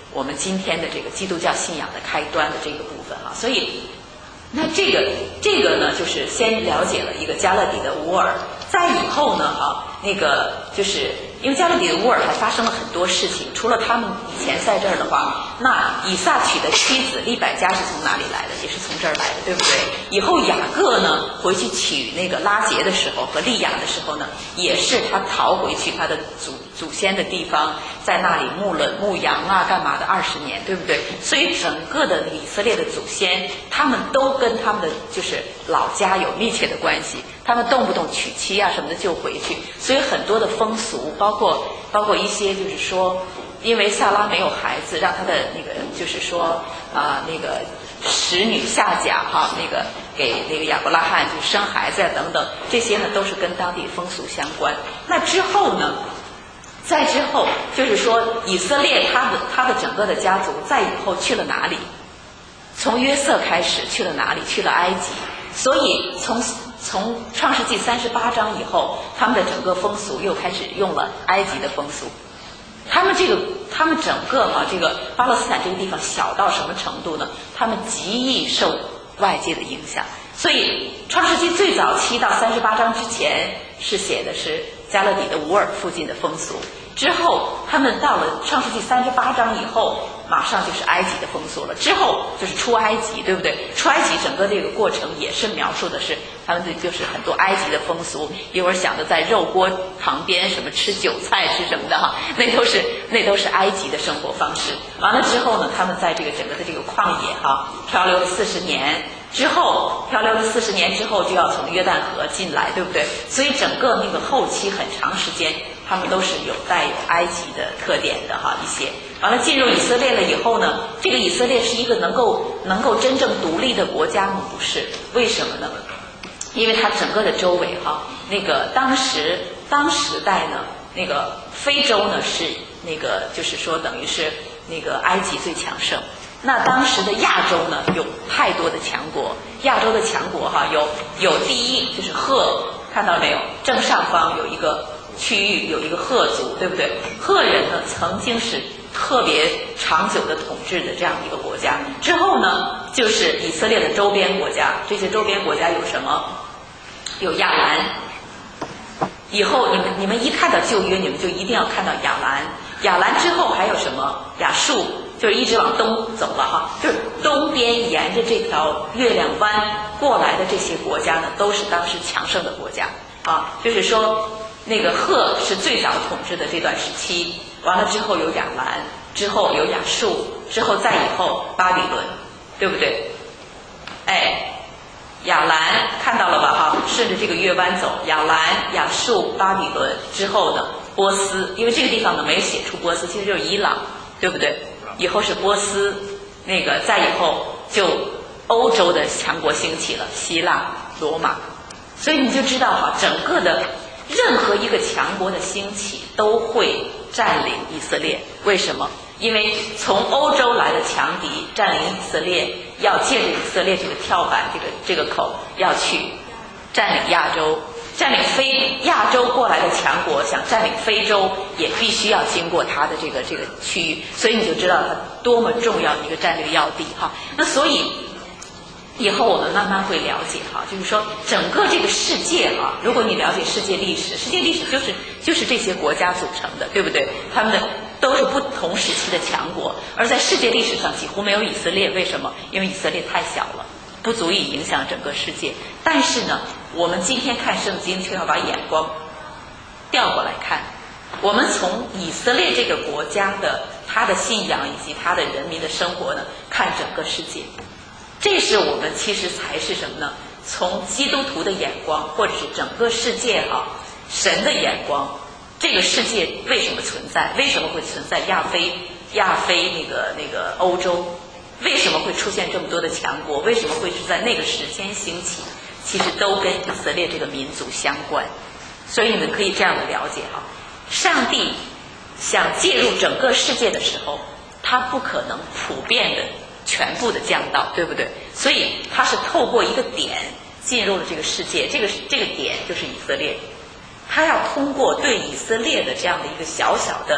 我们今天的这个基督教信仰的开端的这个部分哈。所以，那这个这个呢，就是先了解了一个加勒底的乌尔，再以后呢，哈，那个就是因为加勒底的乌尔还发生了很多事情，除了他们以前在这儿的话，那以撒娶的妻子利百加是从哪里来的？也是从这儿来的，对不对？以后雅各呢回去娶那个拉结的时候和利亚的时候呢，也是他逃回去他的祖祖先的地方，在那里牧了牧羊啊，干嘛的二十年，对不对？所以整个的以色列的祖先，他们都跟他们的就是老家有密切的关系，他们动不动娶妻啊什么的就回去，所以很多的风俗，包括包括一些就是说，因为萨拉没有孩子，让他的那个就是说啊、呃、那个使女夏甲哈，那个给那个亚伯拉罕就生孩子啊等等，这些呢都是跟当地风俗相关。那之后呢？再之后就是说，以色列他的他的整个的家族再以后去了哪里？从约瑟开始去了哪里？去了埃及。所以从从创世纪三十八章以后，他们的整个风俗又开始用了埃及的风俗。他们这个他们整个哈、啊、这个巴勒斯坦这个地方小到什么程度呢？他们极易受外界的影响。所以创世纪最早期到三十八章之前是写的是加勒底的乌尔附近的风俗，之后他们到了创世纪三十八章以后，马上就是埃及的风俗了，之后就是出埃及，对不对？出埃及整个这个过程也是描述的是他们的就是很多埃及的风俗，一会儿想着在肉锅旁边什么吃韭菜吃什么的哈，那都是那都是埃及的生活方式。完了之后呢，他们在这个整个的这个旷野哈漂流了四十年。之后漂流了四十年之后，就要从约旦河进来，对不对？所以整个那个后期很长时间，他们都是有带有埃及的特点的哈一些。完了进入以色列了以后呢，这个以色列是一个能够能够真正独立的国家吗？不是，为什么呢？因为它整个的周围哈，那个当时当时代呢，那个非洲呢是那个就是说等于是那个埃及最强盛。那当时的亚洲呢，有太多的强国。亚洲的强国哈，有有第一就是赫，看到没有？正上方有一个区域，有一个赫族，对不对？赫人呢，曾经是特别长久的统治的这样一个国家。之后呢，就是以色列的周边国家。这些周边国家有什么？有亚兰。以后你们你们一看到旧约，你们就一定要看到亚兰。亚兰之后还有什么？亚述。就是一直往东走了哈，就是东边沿着这条月亮湾过来的这些国家呢，都是当时强盛的国家啊。就是说，那个赫是最早统治的这段时期，完了之后有亚兰，之后有亚述，之后再以后巴比伦，对不对？哎，亚兰看到了吧哈？顺着这个月湾走，亚兰、亚述、巴比伦之后呢，波斯，因为这个地方呢没有写出波斯，其实就是伊朗，对不对？以后是波斯，那个再以后就欧洲的强国兴起了，希腊、罗马，所以你就知道哈，整个的任何一个强国的兴起都会占领以色列。为什么？因为从欧洲来的强敌占领以色列，要借着以色列这个跳板这个这个口要去占领亚洲。占领非亚洲过来的强国想占领非洲，也必须要经过它的这个这个区域，所以你就知道它多么重要的一个战略要地哈。那所以以后我们慢慢会了解哈，就是说整个这个世界哈，如果你了解世界历史，世界历史就是就是这些国家组成的，对不对？他们的都是不同时期的强国，而在世界历史上几乎没有以色列，为什么？因为以色列太小了，不足以影响整个世界。但是呢，我们今天看圣经却要把眼光调过来看，我们从以色列这个国家的他的信仰以及他的人民的生活呢，看整个世界。这是我们其实才是什么呢？从基督徒的眼光，或者是整个世界哈、啊、神的眼光，这个世界为什么存在？为什么会存在亚非亚非那个那个欧洲？为什么会出现这么多的强国？为什么会是在那个时间兴起？其实都跟以色列这个民族相关，所以你们可以这样的了解哈。上帝想介入整个世界的时候，他不可能普遍的全部的降到，对不对？所以他是透过一个点进入了这个世界，这个这个点就是以色列。他要通过对以色列的这样的一个小小的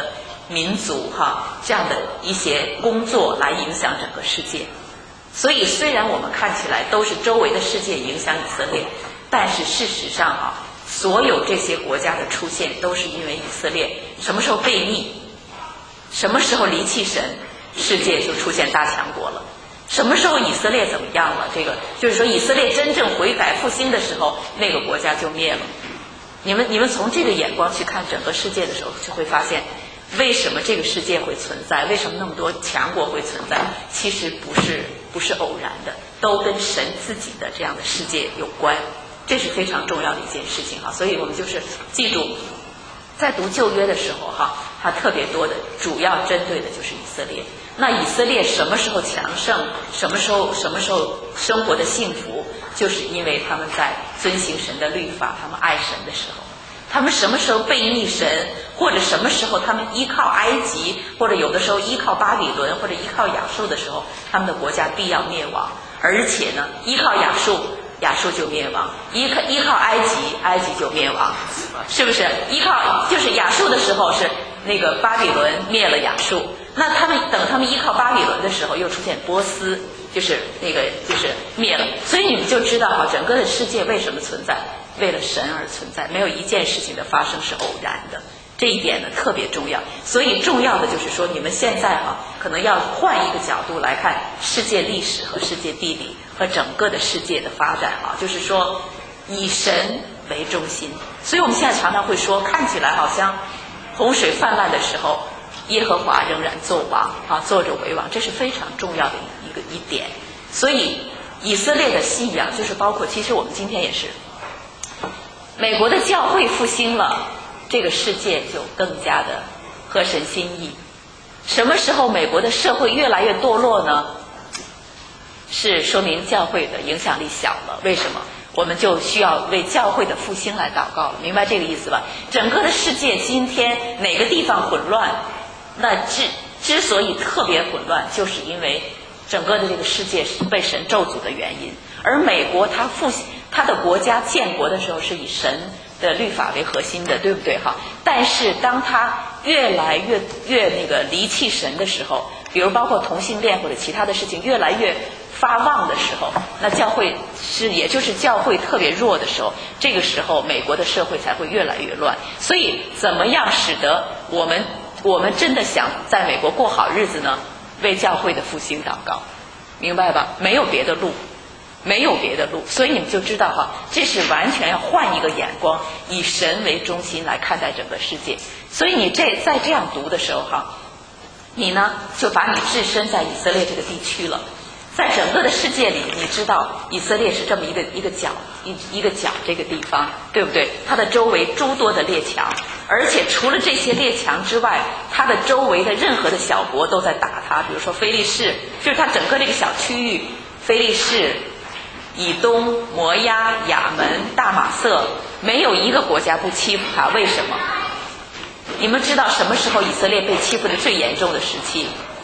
民族哈这样的一些工作来影响整个世界。所以虽然我们看起来都是周围的世界影响以色列，但是事实上啊，所有这些国家的出现都是因为以色列什么时候背逆，什么时候离弃神，世界就出现大强国了。什么时候以色列怎么样了？这个就是说，以色列真正悔改复兴的时候，那个国家就灭了。你们你们从这个眼光去看整个世界的时候，就会发现，为什么这个世界会存在？为什么那么多强国会存在？其实不是不是偶然的，都跟神自己的这样的世界有关。这是非常重要的一件事情哈。所以我们就是记住，在读旧约的时候哈，它特别多的主要针对的就是以色列。那以色列什么时候强盛，什么时候什么时候生活的幸福，就是因为他们在遵行神的律法，他们爱神的时候。他们什么时候背逆神，或者什么时候他们依靠埃及，或者有的时候依靠巴比伦，或者依靠亚述的时候，他们的国家必要灭亡。而且呢，依靠亚述，亚述就灭亡；依靠依靠埃及，埃及就灭亡，是不是？依靠就是亚述的时候是那个巴比伦灭了亚述，那他们等他们依靠巴比伦的时候，又出现波斯，就是那个就是灭了。所以你们就知道哈，整个的世界为什么存在？为了神而存在，没有一件事情的发生是偶然的，这一点呢特别重要。所以重要的就是说，你们现在哈可能要换一个角度来看世界历史和世界地理和整个的世界的发展啊，就是说以神为中心。所以我们现在常常会说，看起来好像洪水泛滥的时候，耶和华仍然作王啊，坐着为王，这是非常重要的一个一点。所以以色列的信仰就是包括，其实我们今天也是。美国的教会复兴了，这个世界就更加的合神心意。什么时候美国的社会越来越堕落呢？是说明教会的影响力小了。为什么？我们就需要为教会的复兴来祷告了，明白这个意思吧？整个的世界今天哪个地方混乱，那之之所以特别混乱，就是因为整个的这个世界是被神咒诅的原因。而美国它复兴，它的国家建国的时候是以神的律法为核心的，对不对哈？但是当它越来越越那个离弃神的时候，比如包括同性恋或者其他的事情越来越发旺的时候，那教会是也就是教会特别弱的时候，这个时候美国的社会才会越来越乱。所以怎么样使得我们我们真的想在美国过好日子呢？为教会的复兴祷告，明白吧？没有别的路。没有别的路，所以你们就知道哈，这是完全要换一个眼光，以神为中心来看待整个世界。所以你这在这样读的时候哈，你呢就把你置身在以色列这个地区了。在整个的世界里，你知道以色列是这么一个一个角一一个角这个地方，对不对？它的周围诸多的列强，而且除了这些列强之外，它的周围的任何的小国都在打它。比如说非利士，就是它整个这个小区域，非利士、以东、摩押、亚门、大马色，没有一个国家不欺负他。为什么？你们知道什么时候以色列被欺负的最严重的时期？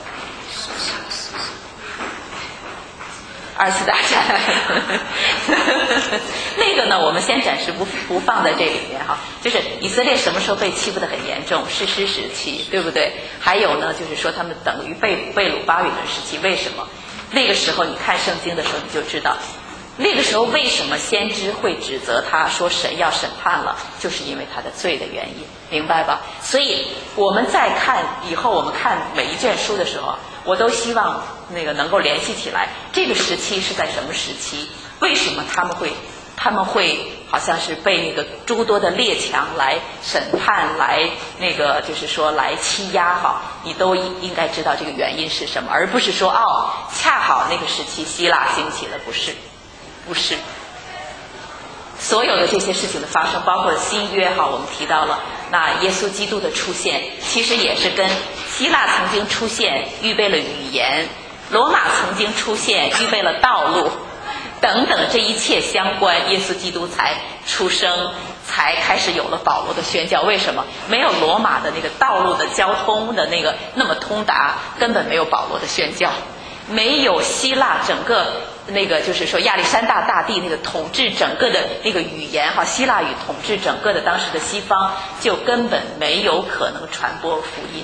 二次大战。那个呢，我们先暂时不不放在这里面哈。就是以色列什么时候被欺负的很严重？士师时期，对不对？还有呢，就是说他们等于被被掳巴比伦时期。为什么？那个时候你看圣经的时候你就知道。那个时候为什么先知会指责他说神要审判了，就是因为他的罪的原因，明白吧？所以我们再看以后我们看每一卷书的时候，我都希望那个能够联系起来，这个时期是在什么时期？为什么他们会他们会好像是被那个诸多的列强来审判，来那个就是说来欺压哈？你都应该知道这个原因是什么，而不是说哦，恰好那个时期希腊兴起了，不是。不是，所有的这些事情的发生，包括新约哈，我们提到了那耶稣基督的出现，其实也是跟希腊曾经出现预备了语言，罗马曾经出现预备了道路等等，这一切相关，耶稣基督才出生，才开始有了保罗的宣教。为什么？没有罗马的那个道路的交通的那个那么通达，根本没有保罗的宣教。没有希腊整个那个就是说亚历山大大帝那个统治整个的那个语言哈，希腊语统治整个的当时的西方，就根本没有可能传播福音，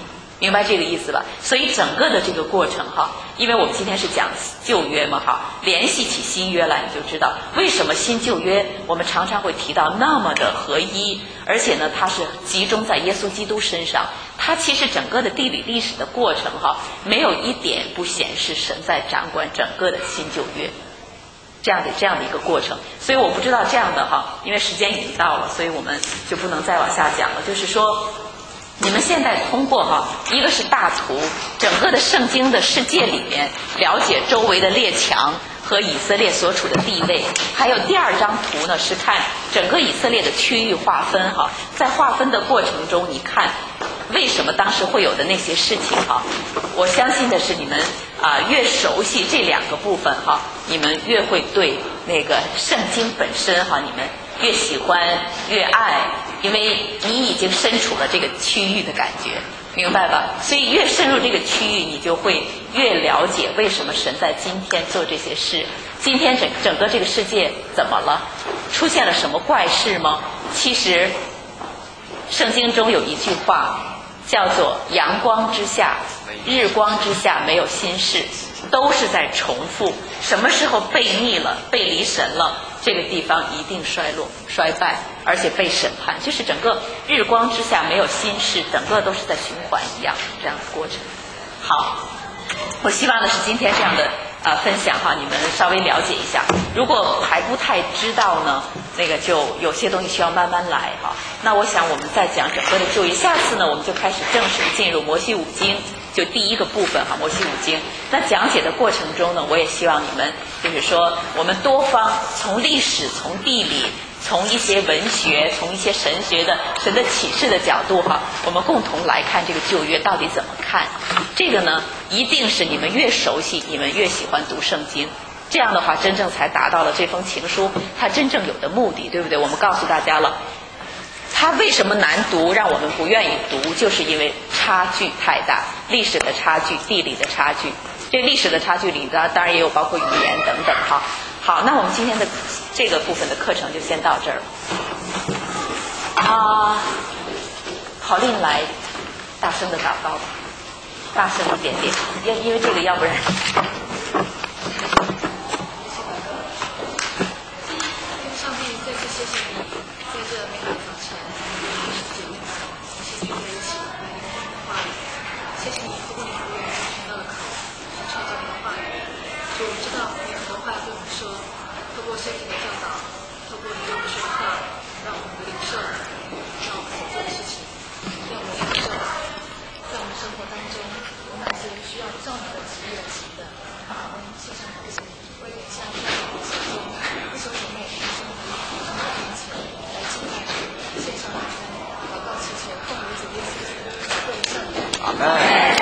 明白这个意思吧？所以整个的这个过程哈，因为我们今天是讲旧约嘛哈，联系起新约来，你就知道为什么新旧约我们常常会提到那么的合一，而且呢，它是集中在耶稣基督身上。它其实整个的地理历史的过程哈，没有一点不显示神在掌管整个的新旧约。这样的这样的一个过程，所以我不知道这样的哈，因为时间已经到了，所以我们就不能再往下讲了。就是说，你们现在通过哈，一个是大图，整个的圣经的世界里面了解周围的列强和以色列所处的地位，还有第二张图呢是看整个以色列的区域划分哈，在划分的过程中，你看为什么当时会有的那些事情哈，我相信的是你们啊、呃、越熟悉这两个部分哈，你们越会对那个圣经本身哈，你们越喜欢越爱，因为你已经身处了这个区域的感觉，明白吧？所以越深入这个区域，你就会越了解为什么神在今天做这些事。今天整整个这个世界怎么了？出现了什么怪事吗？其实圣经中有一句话叫做阳光之下日光之下没有新事，都是在重复。什么时候背逆了背离神了，这个地方一定衰落衰败，而且被审判，就是整个日光之下没有新事，整个都是在循环一样这样的过程。好，我希望的是今天这样的呃分享哈，你们稍微了解一下。如果还不太知道呢，那个就有些东西需要慢慢来哈。那我想我们再讲整个的就业，下次呢我们就开始正式进入摩西五经，就第一个部分哈，摩西五经。那讲解的过程中呢，我也希望你们就是说，我们多方从历史、从地理、从一些文学、从一些神学的神的启示的角度哈，我们共同来看这个旧约到底怎么看。这个呢，一定是你们越熟悉，你们越喜欢读圣经。这样的话，真正才达到了这封情书它真正有的目的，对不对？我们告诉大家了，它为什么难读，让我们不愿意读，就是因为差距太大，历史的差距、地理的差距。这历史的差距里呢，当然也有包括语言等等哈。好，那我们今天的这个部分的课程就先到这儿了。啊，郝令来大声的祷告吧，大声一点点，因因为这个要不然。 上帝再次谢谢你，在这美好的早晨，姐妹们，谢谢你在一起来聆听你的话语，谢谢你透过你的人传到了口，是创造你的话语。就我们知道你很多话对我们说，透过圣经的教导，透过你对我们说的话，让我们领受，让我们所做的事情，让我们领受，在我们生活当中，我们哪些需要照明的